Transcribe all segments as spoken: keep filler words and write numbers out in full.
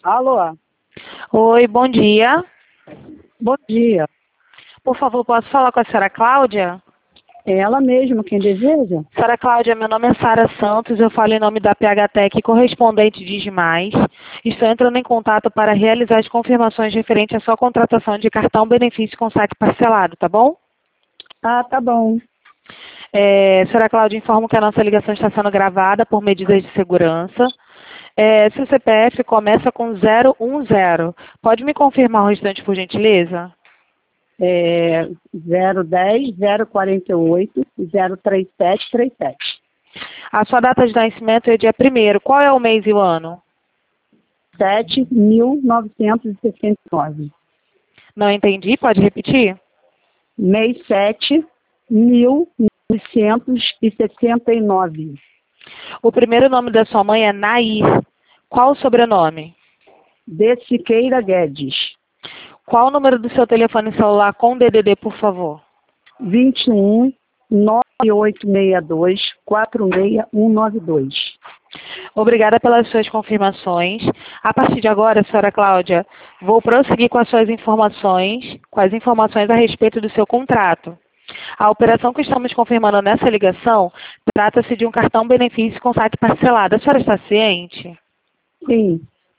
Alô? Oi, bom dia. Bom dia. Por favor, posso falar com a senhora Cláudia? É ela mesma quem deseja? Senhora Cláudia, meu nome é Sara Santos, eu falo em nome da P H Tech correspondente de Digimais. Estou entrando em contato para realizar as confirmações referentes à sua contratação de cartão benefício com saque parcelado, tá bom? Ah, tá bom. É, senhora Cláudia, informo que a nossa ligação está sendo gravada por medidas de segurança. É, seu C P F começa com zero um zero. Pode me confirmar o restante, por gentileza? É zero dez, zero quarenta e oito, zero trinta e sete, trinta e sete. A sua data de nascimento é dia primeiro. Qual é o mês e o ano? sete mil novecentos e sessenta e nove. Não entendi, pode repetir? Mês sete mil novecentos e sessenta e nove. O primeiro nome da sua mãe é Nair. Qual o sobrenome? De Siqueira Guedes. Qual o número do seu telefone celular com D D D, por favor? vinte e um, nove oito seis dois, quatro seis um nove dois. Obrigada pelas suas confirmações. A partir de agora, senhora Cláudia, vou prosseguir com as suas informações, com as informações a respeito do seu contrato. A operação que estamos confirmando nessa ligação trata-se de um cartão benefício com saque parcelado. A senhora está ciente? Sim.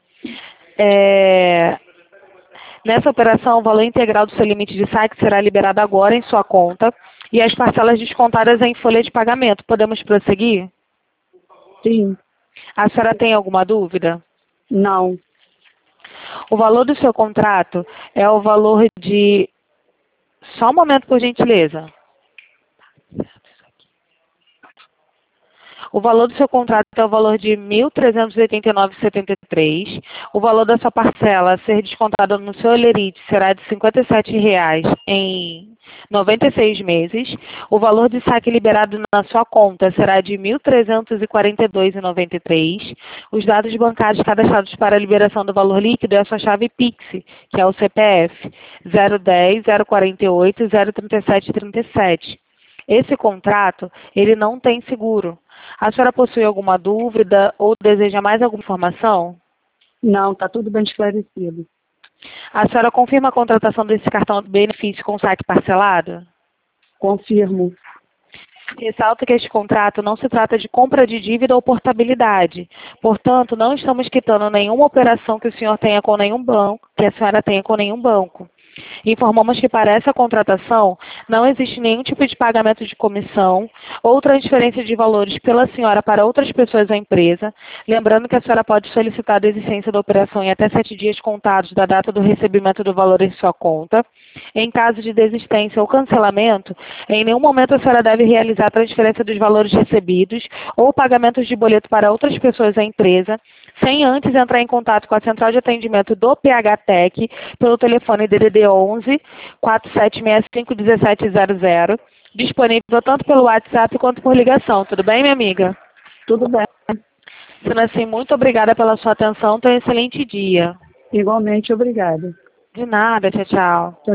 É... Nessa operação, o valor integral do seu limite de saque será liberado agora em sua conta e as parcelas descontadas em folha de pagamento. Podemos prosseguir? Sim. A senhora tem alguma dúvida? Não. O valor do seu contrato é o valor de... Só um momento, por gentileza. O valor do seu contrato é o valor de mil trezentos e oitenta e nove reais e setenta e três centavos. O valor da sua parcela a ser descontado no seu Olerite será de cinquenta e sete reais em noventa e seis meses. O valor de saque liberado na sua conta será de mil trezentos e quarenta e dois reais e noventa e três centavos. Os dados bancários cadastrados para a liberação do valor líquido é a sua chave Pix, que é o C P F zero dez, zero quarenta e oito, zero trinta e sete, trinta e sete. Esse contrato, ele não tem seguro. A senhora possui alguma dúvida ou deseja mais alguma informação? Não, está tudo bem esclarecido. A senhora confirma a contratação desse cartão de benefício com saque parcelado? Confirmo. Ressalto que este contrato não se trata de compra de dívida ou portabilidade. Portanto, não estamos quitando nenhuma operação que o senhor tenha com nenhum banco, que a senhora tenha com nenhum banco. Informamos que para essa contratação não existe nenhum tipo de pagamento de comissão ou transferência de valores pela senhora para outras pessoas da empresa, lembrando que a senhora pode solicitar a desistência da operação em até sete dias contados da data do recebimento do valor em sua conta. Em caso de desistência ou cancelamento, em nenhum momento a senhora deve realizar a transferência dos valores recebidos ou pagamentos de boleto para outras pessoas da empresa, sem antes entrar em contato com a central de atendimento do P H Tech pelo telefone D D D onze, quatro sete seis cinco, um sete zero zero, disponível tanto pelo WhatsApp quanto por ligação. Tudo bem, minha amiga? Tudo bem. Sendo assim, muito obrigada pela sua atenção. Tenha um excelente dia. Igualmente, obrigada. De nada. Tchau, tchau.